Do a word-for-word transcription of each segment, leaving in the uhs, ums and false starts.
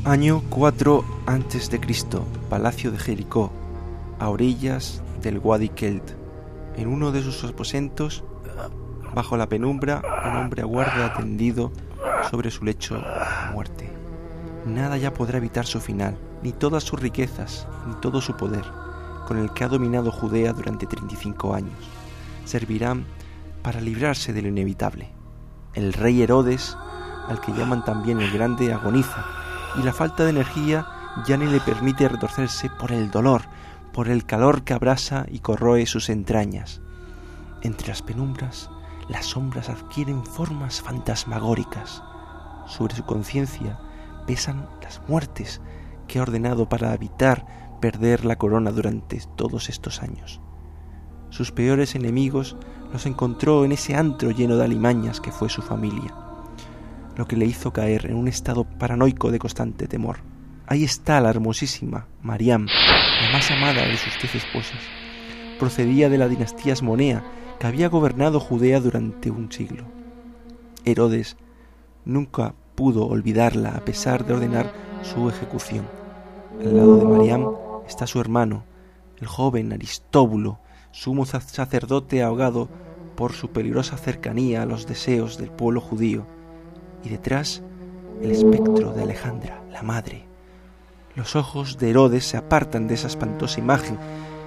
Año cuatro antes de Cristo, Palacio de Jericó, a orillas del Wadi Kelt. En uno de sus aposentos, bajo la penumbra, un hombre aguarda tendido sobre su lecho de muerte. Nada ya podrá evitar su final, ni todas sus riquezas, ni todo su poder, con el que ha dominado Judea durante treinta y cinco años, servirán para librarse de lo inevitable. El rey Herodes, al que llaman también el Grande, agoniza, y la falta de energía ya ni le permite retorcerse por el dolor, por el calor que abrasa y corroe sus entrañas. Entre las penumbras, las sombras adquieren formas fantasmagóricas. Sobre su conciencia pesan las muertes que ha ordenado para evitar perder la corona durante todos estos años. Sus peores enemigos los encontró en ese antro lleno de alimañas que fue su familia, lo que le hizo caer en un estado paranoico de constante temor. Ahí está la hermosísima Mariam, la más amada de sus diez esposas. Procedía de la dinastía Asmonea, que había gobernado Judea durante un siglo. Herodes nunca pudo olvidarla a pesar de ordenar su ejecución. Al lado de Mariam está su hermano, el joven Aristóbulo, sumo sacerdote ahogado por su peligrosa cercanía a los deseos del pueblo judío, y detrás el espectro de Alejandra, la madre. Los ojos de Herodes se apartan de esa espantosa imagen,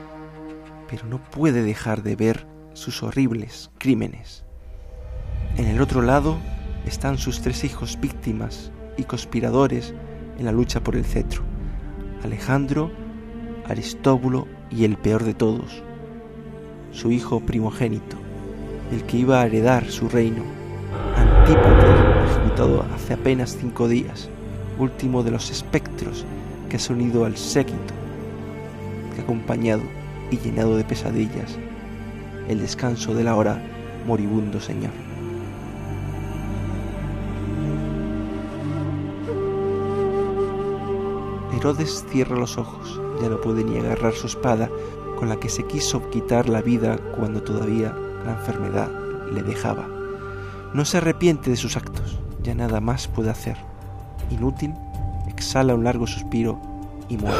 pero no puede dejar de ver sus horribles crímenes. En el otro lado están sus tres hijos víctimas y conspiradores en la lucha por el cetro: Alejandro, Aristóbulo y el peor de todos, su hijo primogénito, el que iba a heredar su reino, Antípater, ejecutado hace apenas cinco días, último de los espectros que se ha unido al séquito, que ha acompañado y llenado de pesadillas el descanso del ahora moribundo Señor. Herodes cierra los ojos, ya no puede ni agarrar su espada con la que se quiso quitar la vida cuando todavía la enfermedad le dejaba. No se arrepiente de sus actos, ya nada más puede hacer. Inútil, exhala un largo suspiro y muere.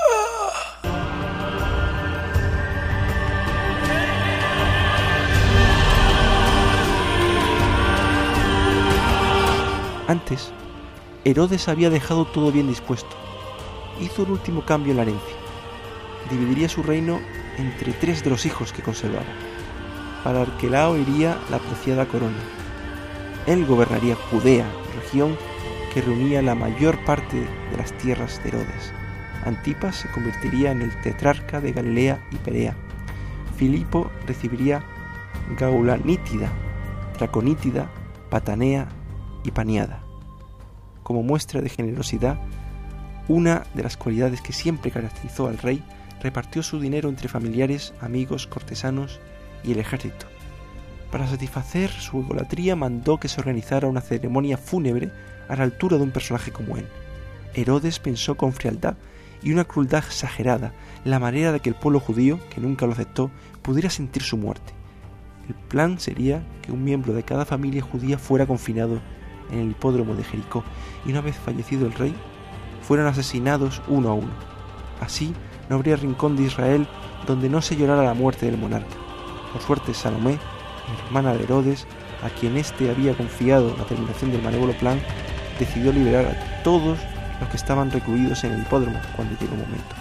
Antes, Herodes había dejado todo bien dispuesto. Hizo un último cambio en la herencia. Dividiría su reino entre tres de los hijos que conservaba. Para Arquelao iría la preciada corona. Él gobernaría Judea, región que reunía la mayor parte de las tierras de Herodes. Antipas se convertiría en el tetrarca de Galilea y Perea. Filipo recibiría Gaulanítida, Traconítida, Patanea y Paniada. Como muestra de generosidad, una de las cualidades que siempre caracterizó al rey, repartió su dinero entre familiares, amigos, cortesanos y el ejército. Para satisfacer su egolatría mandó que se organizara una ceremonia fúnebre a la altura de un personaje como él. Herodes pensó con frialdad y una crueldad exagerada la manera de que el pueblo judío, que nunca lo aceptó, pudiera sentir su muerte. El plan sería que un miembro de cada familia judía fuera confinado en el hipódromo de Jericó y una vez fallecido el rey, fueran asesinados uno a uno. Así no habría rincón de Israel donde no se llorara la muerte del monarca. Por suerte, Salomé, hermana de Herodes, a quien éste había confiado la terminación del malévolo plan, decidió liberar a todos los que estaban recluidos en el hipódromo cuando llegó el momento.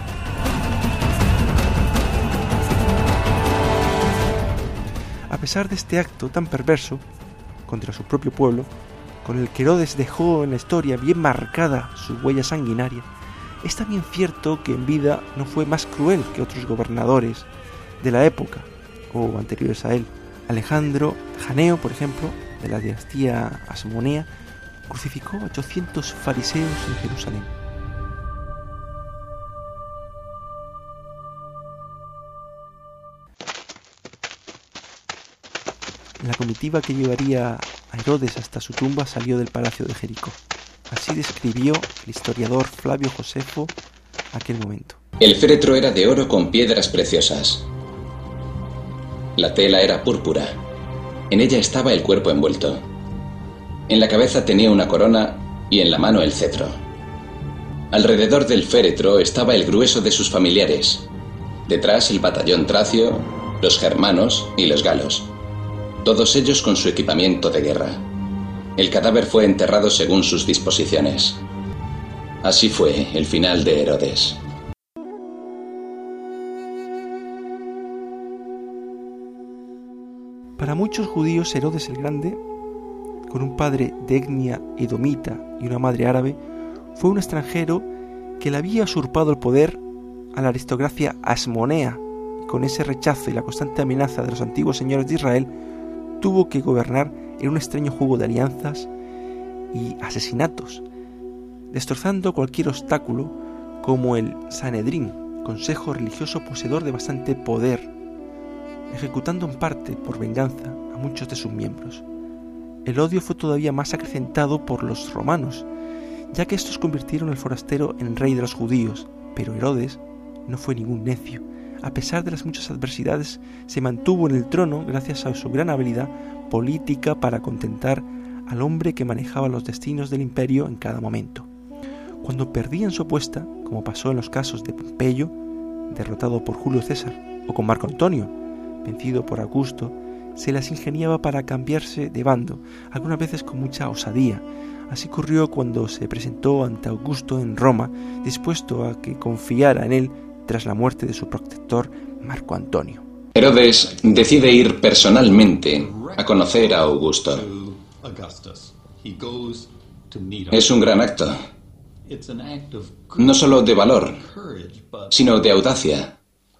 A pesar de este acto tan perverso contra su propio pueblo, con el que Herodes dejó en la historia bien marcada su huella sanguinaria, es también cierto que en vida no fue más cruel que otros gobernadores de la época o anteriores a él. Alejandro Janeo, por ejemplo, de la dinastía Asmonea, crucificó a ochocientos fariseos en Jerusalén. La comitiva que llevaría a Herodes hasta su tumba salió del palacio de Jericó. Así describió el historiador Flavio Josefo aquel momento. El féretro era de oro con piedras preciosas. La tela era púrpura. En ella estaba el cuerpo envuelto. En la cabeza tenía una corona y en la mano el cetro. Alrededor del féretro estaba el grueso de sus familiares. Detrás el batallón tracio, los germanos y los galos. Todos ellos con su equipamiento de guerra. El cadáver fue enterrado según sus disposiciones. Así fue el final de Herodes. Para muchos judíos, Herodes el Grande, con un padre de etnia edomita y una madre árabe, fue un extranjero que le había usurpado el poder a la aristocracia asmonea, y con ese rechazo y la constante amenaza de los antiguos señores de Israel, tuvo que gobernar en un extraño juego de alianzas y asesinatos, destrozando cualquier obstáculo como el Sanedrín, consejo religioso poseedor de bastante poder, ejecutando en parte por venganza a muchos de sus miembros. El odio fue todavía más acrecentado por los romanos, ya que estos convirtieron al forastero en rey de los judíos, pero Herodes no fue ningún necio. A pesar de las muchas adversidades, se mantuvo en el trono gracias a su gran habilidad política para contentar al hombre que manejaba los destinos del imperio en cada momento. Cuando perdían su apuesta, como pasó en los casos de Pompeyo, derrotado por Julio César, o con Marco Antonio, vencido por Augusto, se las ingeniaba para cambiarse de bando, algunas veces con mucha osadía. Así ocurrió cuando se presentó ante Augusto en Roma, dispuesto a que confiara en él tras la muerte de su protector Marco Antonio. Herodes decide ir personalmente a conocer a Augusto. Es un gran acto, no solo de valor, sino de audacia,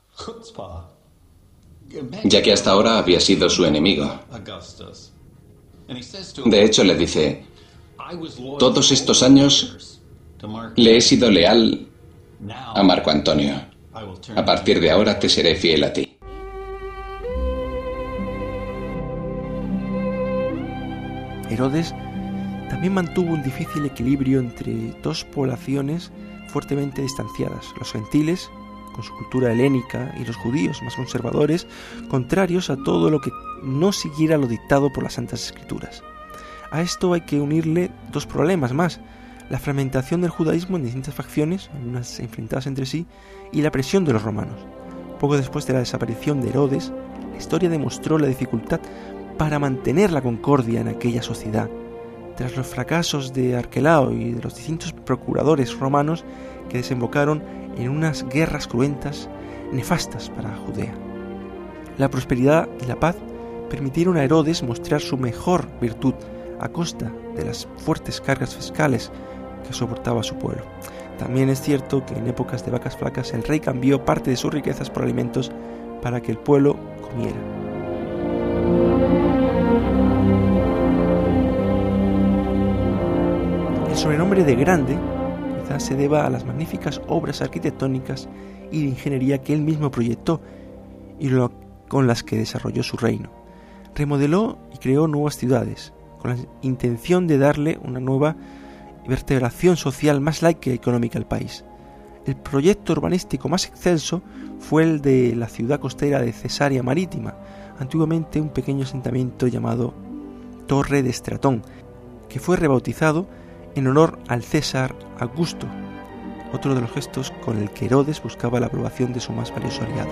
ya que hasta ahora había sido su enemigo. De hecho, le dice: todos estos años le he sido leal a Marco Antonio. A partir de ahora te seré fiel a ti. Herodes también mantuvo un difícil equilibrio entre dos poblaciones fuertemente distanciadas: los gentiles, con su cultura helénica, y los judíos, más conservadores, contrarios a todo lo que no siguiera lo dictado por las Santas Escrituras. A esto hay que unirle dos problemas más: la fragmentación del judaísmo en distintas facciones, algunas enfrentadas entre sí, y la presión de los romanos. Poco después de la desaparición de Herodes, la historia demostró la dificultad para mantener la concordia en aquella sociedad. Tras los fracasos de Arquelao y de los distintos procuradores romanos que desembocaron en unas guerras cruentas, nefastas para Judea. La prosperidad y la paz permitieron a Herodes mostrar su mejor virtud a costa de las fuertes cargas fiscales que soportaba su pueblo. También es cierto que en épocas de vacas flacas el rey cambió parte de sus riquezas por alimentos para que el pueblo comiera. El sobrenombre de Grande quizás se deba a las magníficas obras arquitectónicas y de ingeniería que él mismo proyectó y lo, con las que desarrolló su reino. Remodeló y creó nuevas ciudades, con la intención de darle una nueva vertebración social más laica y económica al país. El proyecto urbanístico más excelso fue el de la ciudad costera de Cesarea Marítima, antiguamente un pequeño asentamiento llamado Torre de Estratón, que fue rebautizado en honor al César Augusto, otro de los gestos con el que Herodes buscaba la aprobación de su más valioso aliado.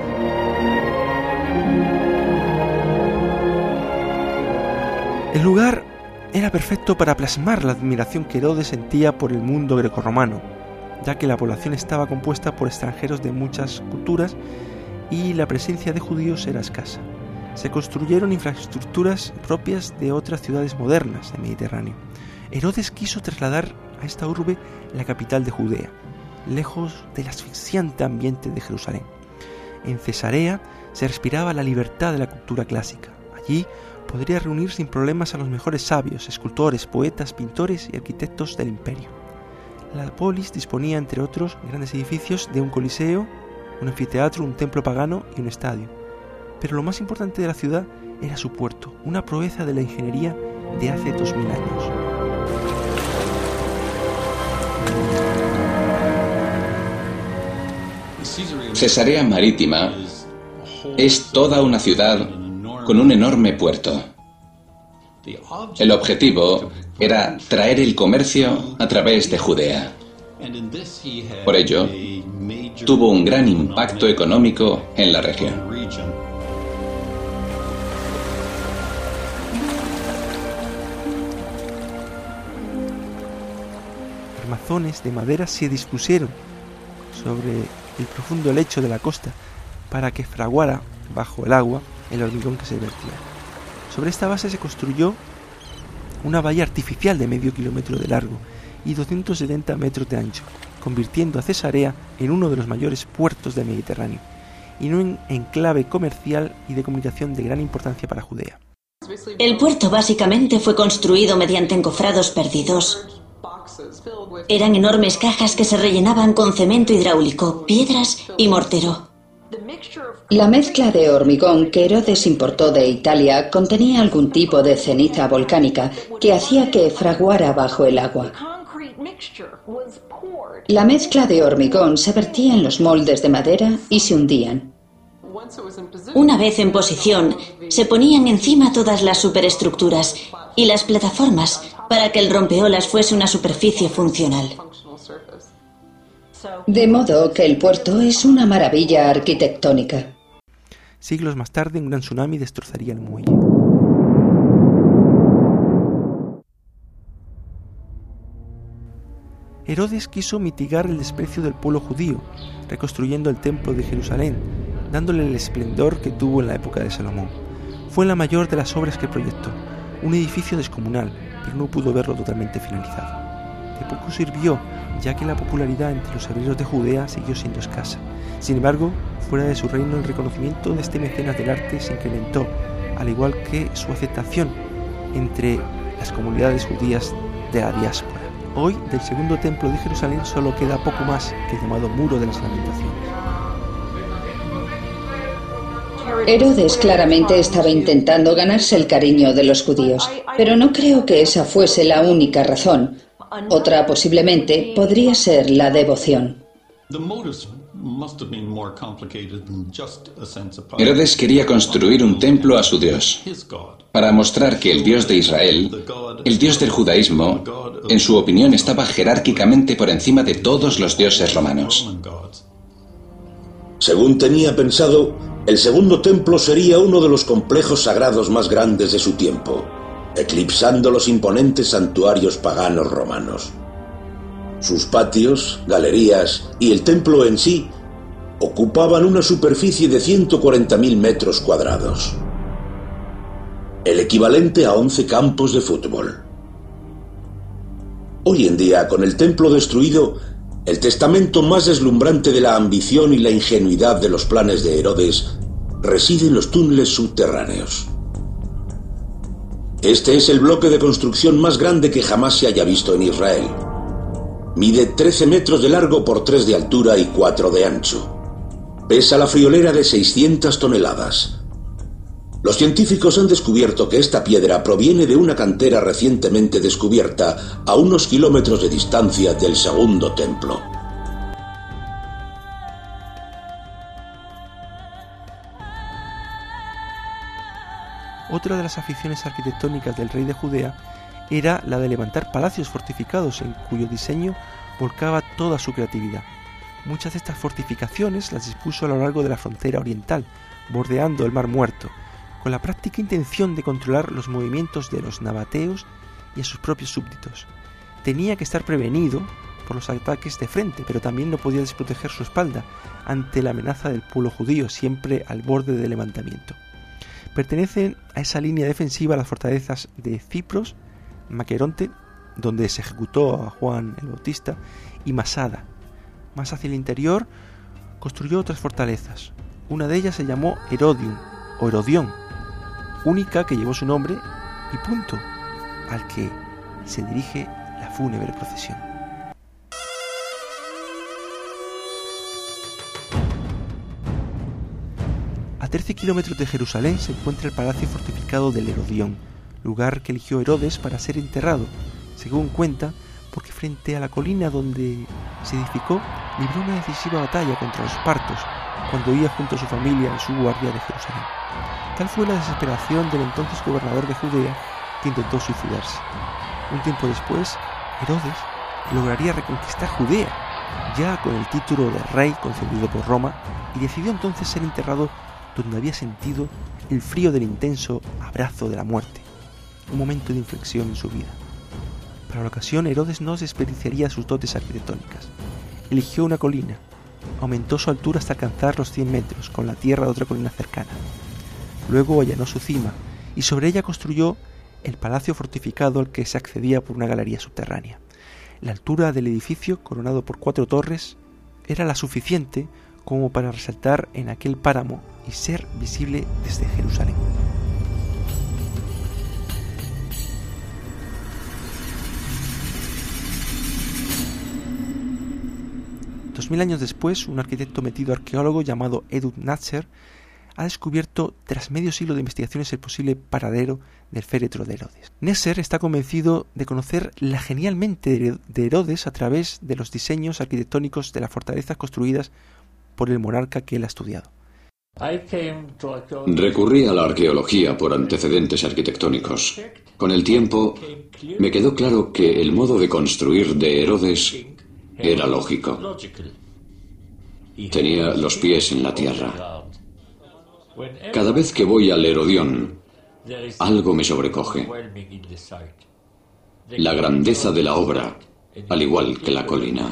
El lugar era perfecto para plasmar la admiración que Herodes sentía por el mundo grecorromano, ya que la población estaba compuesta por extranjeros de muchas culturas y la presencia de judíos era escasa. Se construyeron infraestructuras propias de otras ciudades modernas del Mediterráneo. Herodes quiso trasladar a esta urbe la capital de Judea, lejos del asfixiante ambiente de Jerusalén. En Cesarea se respiraba la libertad de la cultura clásica. Allí podría reunir sin problemas a los mejores sabios, escultores, poetas, pintores y arquitectos del imperio. La polis disponía, entre otros, grandes edificios de un coliseo, un anfiteatro, un templo pagano y un estadio. Pero lo más importante de la ciudad era su puerto, una proeza de la ingeniería de hace dos mil años. Cesarea Marítima es toda una ciudad con un enorme puerto. El objetivo era traer el comercio a través de Judea. Por ello, tuvo un gran impacto económico en la región. Armazones de madera se dispusieron sobre el profundo lecho de la costa para que fraguara bajo el agua el hormigón que se vertía. Sobre esta base se construyó una bahía artificial de medio kilómetro de largo y doscientos setenta metros de ancho, convirtiendo a Cesarea en uno de los mayores puertos del Mediterráneo y en un enclave comercial y de comunicación de gran importancia para Judea. El puerto básicamente fue construido mediante encofrados perdidos. Eran enormes cajas que se rellenaban con cemento hidráulico, piedras y mortero. La mezcla de hormigón que Herodes importó de Italia contenía algún tipo de ceniza volcánica que hacía que fraguara bajo el agua. La mezcla de hormigón se vertía en los moldes de madera y se hundían. Una vez en posición, se ponían encima todas las superestructuras y las plataformas para que el rompeolas fuese una superficie funcional. De modo que el puerto es una maravilla arquitectónica. Siglos más tarde, un gran tsunami destrozaría el muelle. Herodes quiso mitigar el desprecio del pueblo judío, reconstruyendo el templo de Jerusalén, dándole el esplendor que tuvo en la época de Salomón. Fue la mayor de las obras que proyectó, un edificio descomunal, pero no pudo verlo totalmente finalizado. De poco sirvió, ya que la popularidad entre los hebreos de Judea siguió siendo escasa. Sin embargo, fuera de su reino, el reconocimiento de este mecenas del arte se incrementó, al igual que su aceptación entre las comunidades judías de la diáspora. Hoy, del segundo templo de Jerusalén solo queda poco más que el llamado Muro de las Lamentaciones. Herodes claramente estaba intentando ganarse el cariño de los judíos, pero no creo que esa fuese la única razón. Otra, posiblemente, podría ser la devoción. Herodes quería construir un templo a su Dios, para mostrar que el Dios de Israel, el Dios del judaísmo, en su opinión estaba jerárquicamente por encima de todos los dioses romanos. Según tenía pensado, el segundo templo sería uno de los complejos sagrados más grandes de su tiempo, eclipsando los imponentes santuarios paganos romanos. Sus patios, galerías y el templo en sí ocupaban una superficie de ciento cuarenta mil metros cuadrados, el equivalente a once campos de fútbol. Hoy en día, con el templo destruido, el testamento más deslumbrante de la ambición y la ingenuidad de los planes de Herodes reside en los túneles subterráneos. Este es el bloque de construcción más grande que jamás se haya visto en Israel. Mide trece metros de largo por tres de altura y cuatro de ancho. Pesa la friolera de seiscientas toneladas. Los científicos han descubierto que esta piedra proviene de una cantera recientemente descubierta a unos kilómetros de distancia del segundo templo. Otra de las aficiones arquitectónicas del rey de Judea era la de levantar palacios fortificados en cuyo diseño volcaba toda su creatividad. Muchas de estas fortificaciones las dispuso a lo largo de la frontera oriental, bordeando el Mar Muerto, con la práctica intención de controlar los movimientos de los nabateos y a sus propios súbditos. Tenía que estar prevenido por los ataques de frente, pero también no podía desproteger su espalda ante la amenaza del pueblo judío, siempre al borde del levantamiento. Pertenecen a esa línea defensiva las fortalezas de Cipros, Maqueronte, donde se ejecutó a Juan el Bautista, y Masada. Más hacia el interior construyó otras fortalezas. Una de ellas se llamó Herodium o Herodión, única que llevó su nombre y punto, al que se dirige la fúnebre procesión. A trece kilómetros de Jerusalén se encuentra el palacio fortificado del Herodión, lugar que eligió Herodes para ser enterrado, según cuenta, porque frente a la colina donde se edificó libró una decisiva batalla contra los partos cuando huía junto a su familia en su guardia de Jerusalén. Tal fue la desesperación del entonces gobernador de Judea que intentó suicidarse. Un tiempo después, Herodes lograría reconquistar Judea, ya con el título de rey concedido por Roma, y decidió entonces ser enterrado donde había sentido el frío del intenso abrazo de la muerte, un momento de inflexión en su vida. Para la ocasión, Herodes no desperdiciaría sus dotes arquitectónicas. Eligió una colina, aumentó su altura hasta alcanzar los cien metros, con la tierra de otra colina cercana. Luego allanó su cima, y sobre ella construyó el palacio fortificado al que se accedía por una galería subterránea. La altura del edificio, coronado por cuatro torres, era la suficiente como para resaltar en aquel páramo y ser visible desde Jerusalén. Dos mil años después, un arquitecto metido arqueólogo llamado Ehud Nasser ha descubierto, tras medio siglo de investigaciones, el posible paradero del féretro de Herodes. Nasser está convencido de conocer la genial mente de Herodes a través de los diseños arquitectónicos de las fortalezas construidas por el monarca que él ha estudiado. Recurrí a la arqueología por antecedentes arquitectónicos. Con el tiempo, me quedó claro que el modo de construir de Herodes era lógico. Tenía los pies en la tierra. Cada vez que voy al Herodión, algo me sobrecoge. La grandeza de la obra, al igual que la colina.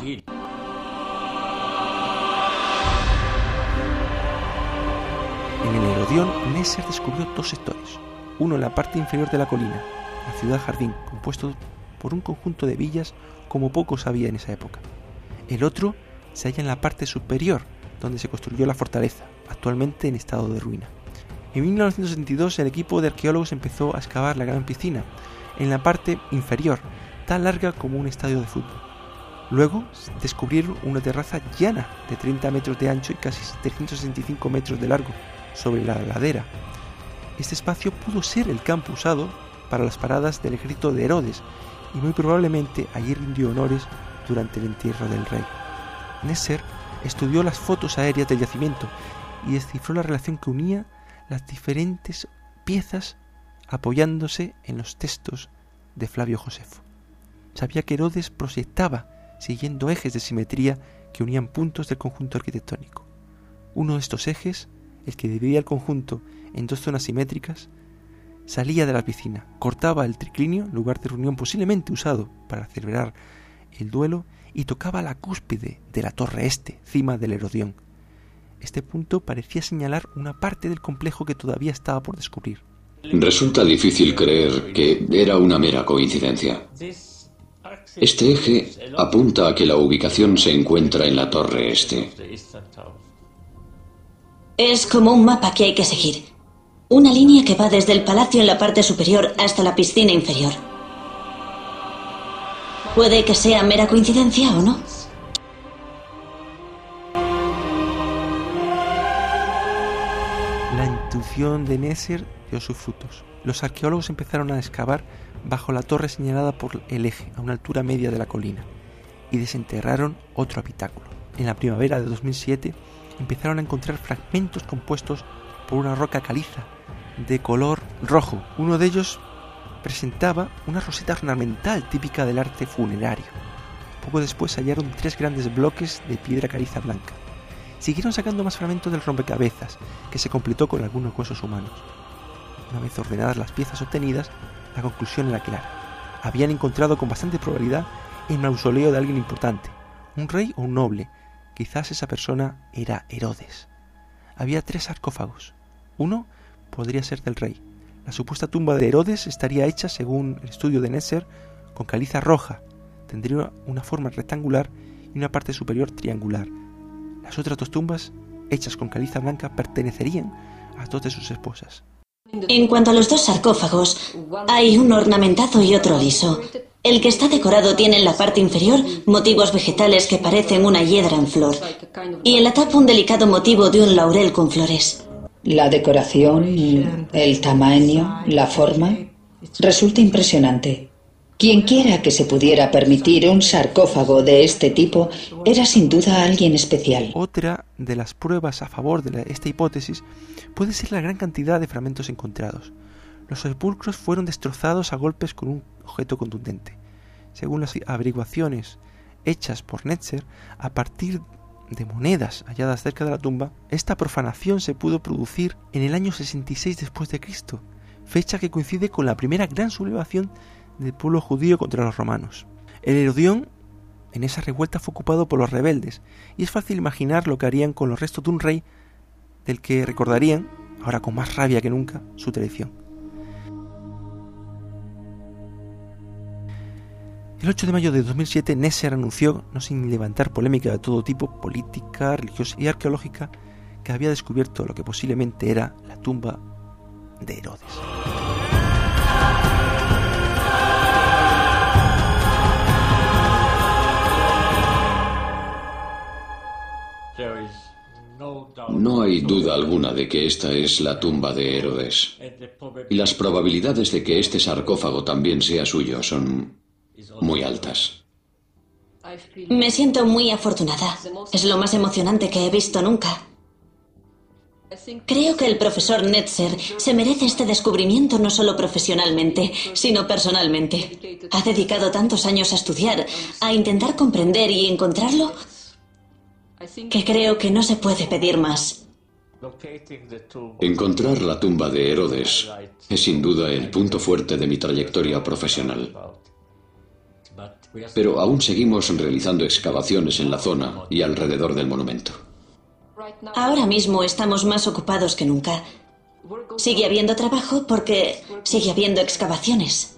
En el Herodión, Nasser descubrió dos sectores. Uno en la parte inferior de la colina, la ciudad-jardín, compuesto por un conjunto de villas como pocos había en esa época. El otro se halla en la parte superior, donde se construyó la fortaleza, actualmente en estado de ruina. En mil novecientos setenta y dos, el equipo de arqueólogos empezó a excavar la gran piscina, en la parte inferior, tan larga como un estadio de fútbol. Luego descubrieron una terraza llana de treinta metros de ancho y casi trescientos sesenta y cinco metros de largo, sobre la ladera. Este espacio pudo ser el campo usado para las paradas del ejército de Herodes, y muy probablemente allí rindió honores durante el entierro del rey. Nasser estudió las fotos aéreas del yacimiento y descifró la relación que unía las diferentes piezas apoyándose en los textos de Flavio Josefo. Sabía que Herodes proyectaba siguiendo ejes de simetría que unían puntos del conjunto arquitectónico. Uno de estos ejes, el que dividía el conjunto en dos zonas simétricas, salía de la piscina, cortaba el triclinio, lugar de reunión posiblemente usado para celebrar el duelo, y tocaba la cúspide de la torre este, cima del Herodión. Este punto parecía señalar una parte del complejo que todavía estaba por descubrir. Resulta difícil creer que era una mera coincidencia. Este eje apunta a que la ubicación se encuentra en la torre este. Es como un mapa que hay que seguir. Una línea que va desde el palacio en la parte superior hasta la piscina inferior. Puede que sea mera coincidencia o no. La intuición de Nasser dio sus frutos. Los arqueólogos empezaron a excavar bajo la torre señalada por el eje, a una altura media de la colina, y desenterraron otro habitáculo. En la primavera de dos mil siete empezaron a encontrar fragmentos compuestos por una roca caliza de color rojo. Uno de ellos presentaba una roseta ornamental típica del arte funerario. Poco después hallaron tres grandes bloques de piedra caliza blanca. Siguieron sacando más fragmentos del rompecabezas, que se completó con algunos huesos humanos. Una vez ordenadas las piezas obtenidas, la conclusión era clara. Habían encontrado con bastante probabilidad el mausoleo de alguien importante, un rey o un noble. Quizás esa persona era Herodes. Había tres sarcófagos. Uno podría ser del rey. La supuesta tumba de Herodes estaría hecha, según el estudio de Nasser, con caliza roja. Tendría una forma rectangular y una parte superior triangular. Las otras dos tumbas, hechas con caliza blanca, pertenecerían a dos de sus esposas. En cuanto a los dos sarcófagos, hay uno ornamentado y otro liso. El que está decorado tiene en la parte inferior motivos vegetales que parecen una hiedra en flor, y en la tapa un delicado motivo de un laurel con flores. La decoración, el tamaño, la forma, resulta impresionante. Quienquiera que se pudiera permitir un sarcófago de este tipo era sin duda alguien especial. Otra de las pruebas a favor de la, esta hipótesis puede ser la gran cantidad de fragmentos encontrados. Los sepulcros fueron destrozados a golpes con un objeto contundente. según las averiguaciones hechas por Netzer, a partir de monedas halladas cerca de la tumba, esta profanación se pudo producir en el año sesenta y seis después de Cristo, fecha que coincide con la primera gran sublevación del pueblo judío contra los romanos. El Herodión en esa revuelta fue ocupado por los rebeldes, y es fácil imaginar lo que harían con los restos de un rey del que recordarían, ahora con más rabia que nunca, su traición. El ocho de mayo de dos mil siete, Netzer anunció, no sin levantar polémica de todo tipo, política, religiosa y arqueológica, que había descubierto lo que posiblemente era la tumba de Herodes. No hay duda alguna de que esta es la tumba de Herodes. Y las probabilidades de que este sarcófago también sea suyo son muy altas. Me siento muy afortunada. Es lo más emocionante que he visto nunca. Creo que el profesor Netzer se merece este descubrimiento no solo profesionalmente, sino personalmente. Ha dedicado tantos años a estudiar, a intentar comprender y encontrarlo, que creo que no se puede pedir más. Encontrar la tumba de Herodes es sin duda el punto fuerte de mi trayectoria profesional. Pero aún seguimos realizando excavaciones en la zona y alrededor del monumento. Ahora mismo estamos más ocupados que nunca. Sigue habiendo trabajo porque sigue habiendo excavaciones.